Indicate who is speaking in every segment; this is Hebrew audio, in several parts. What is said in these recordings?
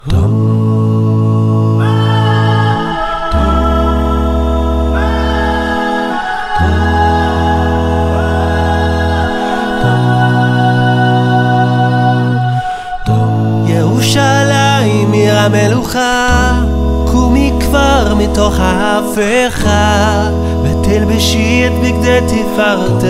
Speaker 1: ירושלים עיר המלוכה, קומי כבר מתוך ההפכה, ותלבשי את בגדי תפארתך,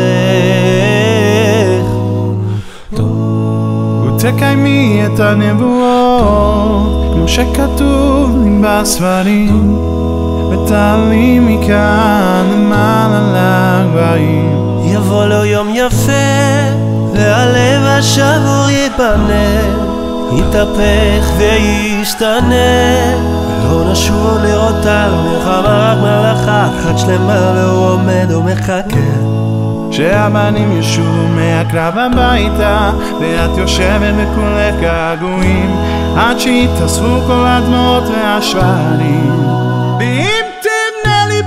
Speaker 2: ותקיימי את הנבואות כמו שכתוב בספרים, ותעלי מכאן למעלה לגבהים.
Speaker 1: יבוא לו יום יפה והלב השבור ייבנה, יתהפך וישתנה, ולא נשוב לראות על מלחמה, רק מלאכה אחת שלמה והוא עומד ומחכה
Speaker 2: שהבנים ישובו מהקרב הביתה, ואת יושבת וכולך געגועים, עד שיתאספו כל הדמעות והשברים. ואם תבנה לי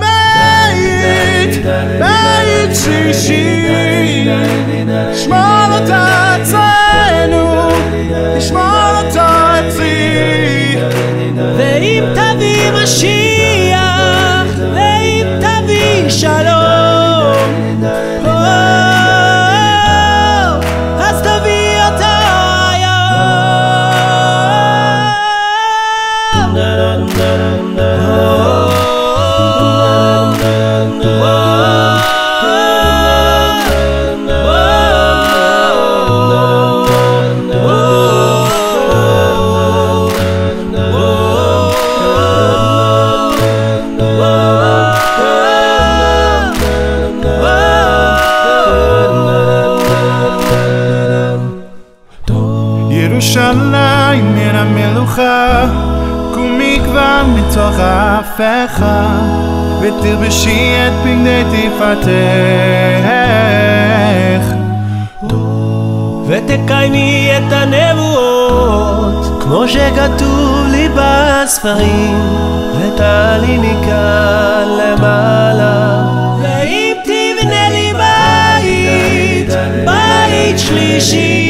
Speaker 2: בית שלישי, שמור אותה אצלנו, תשמור אותה אצלי.
Speaker 1: ואם תביא משיח, ואם תביא שלום, אז תביא אותה
Speaker 2: ירושלים עיר המלוכה, קומי כבר מתוך ההפכה, ותלבשי את בגדי תפארתך,
Speaker 1: ותקיימי את הנבואות כמו שכתוב לי בספרים, ותעלי מכאן למעלה. ואם תבנה לי בית שלישי,